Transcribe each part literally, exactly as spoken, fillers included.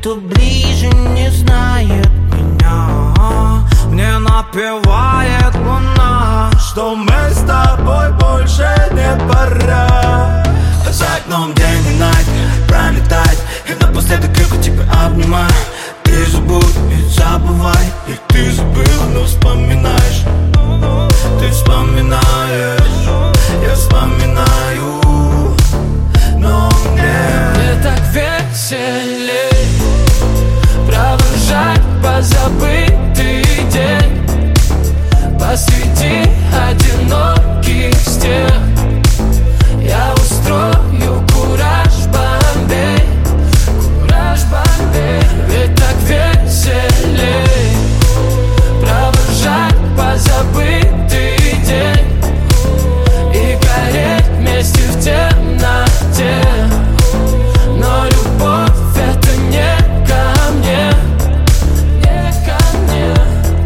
кто ближе не знает меня. Мне напевает луна, что мы с тобой больше не пора. За окном день и ночь пролетать, и напоследок крепко тебя обнимаю. Ты забудь и забывай, и ты забыла, но вспоминаешь. Ты вспоминаешь, я вспоминаю, но мне Мне так веселей провожать позабытый день посреди одиноких стен. Я устрою кураж Бомбей, кураж Бомбей. Ведь так веселей провожать позабытый день и гореть вместе в темноте. Но любовь это не ко мне, не ко мне.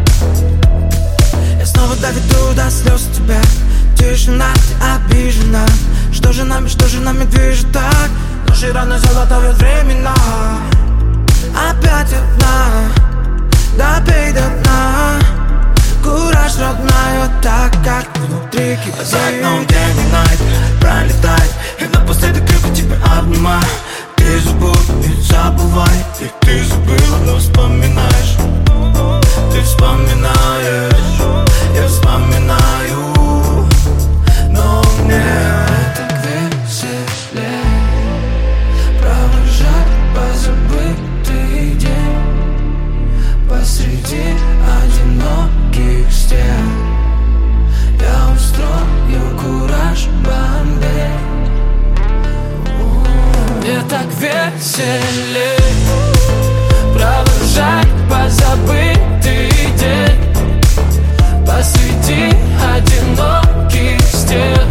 я снова доведу до слез тебя. Тишина, ты обижена. Что же нами, что же нами движет так? Наши раны золотовят времена. Опять одна, допей до дна. Кураж, родная, так как внутри кипит. За окном день и ночь пролетает, и напоследок крепко тебя обнимаю. Ты забудь и забывай, и ты забыла, но вспоминаешь. Ты вспоминаешь, я вспоминаю, но мне Так веселей провожать позабытый день посреди одиноких стен. Я устрою кураж Бомбей. Мне так веселей провожать позабытый день посреди одиноких стен.